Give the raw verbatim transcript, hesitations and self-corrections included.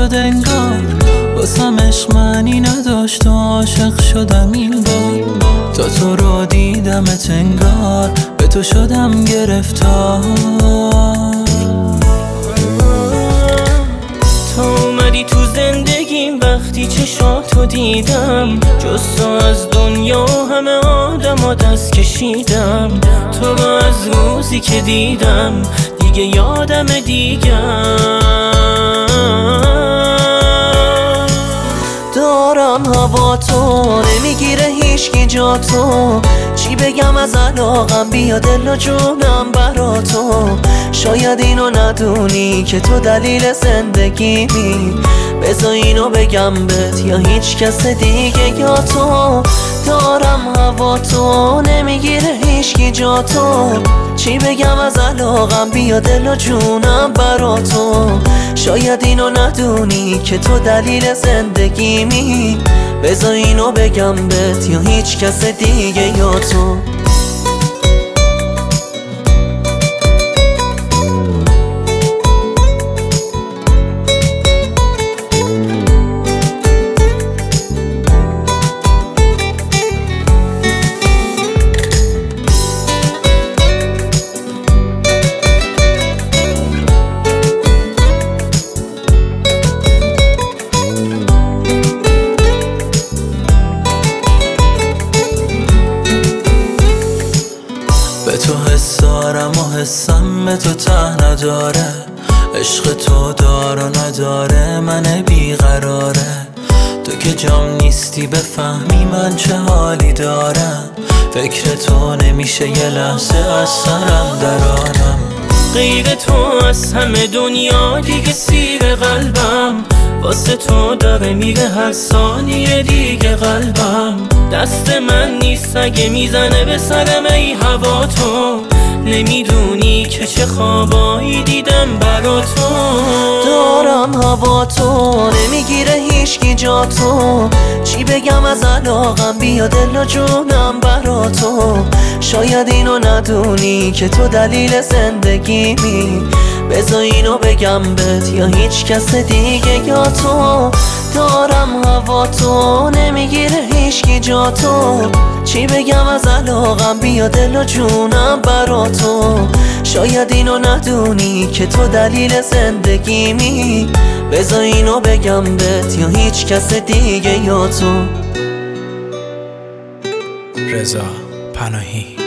شد انگار واسم عشق معنی نداشت و عاشق شدم این بار. تا تو رو دیدمت انگار به تو شدم گرفتار. تا اومدی تو زندگیم وقتی چشاتو دیدم، جز تو از دنیا همه آدم دست کشیدم. تو رو از روزی که دیدم دیگه یادم دیگم. دارم هوا تو نمیگیره هیچکی جا تو، چی بگم از علاقم بیا دل و جونم برا تو. شاید اینو ندونی که تو دلیل زندگیمی، بذار اینو بگم بهت یا هیچ کس دیگه یا تو. دارم هوا تو نمیگیره هیچکی جا تو، چی بگم از علاقم بیا دل و جونم برا تو. شاید اینو ندونی که تو دلیل زندگیمی، بذار اینو بگم بهت یا هیچ کس دیگه یا تو. به تو حس دارم و حسم به تو ته نداره، عشق تو دار و نداره من بیقراره. تو که جام نیستی بفهمی من چه حالی دارم، فکر تو نمیشه یه لحظه از سرم درارم. غیر تو از همه دنیا دیگه سیر قلبم، واسه تو داره میره هر ثانیه دیگه قلبم. دست من نیست اگه میزنه به سرم ای هوا تو، نمیدونی که چه خوابایی دیدم برا تو. دارم هوا تو نمیگیره هیچکی جا تو، چی بگم از علاقم بیا دل و جونم برا تو. شاید اینو ندونی که تو دلیل زندگیمی، بذار اینو بگم بهت یا هیچ کس دیگه یا تو. دارم هوا تو نمیگیره هیچکی جا تو، چی بگم از علاقم بیا دل و جونم برا تو. شاید اینو ندونی که تو دلیل زندگیمی، بذار اینو بگم بهت یا هیچ کس دیگه یا تو. رضا پناهی.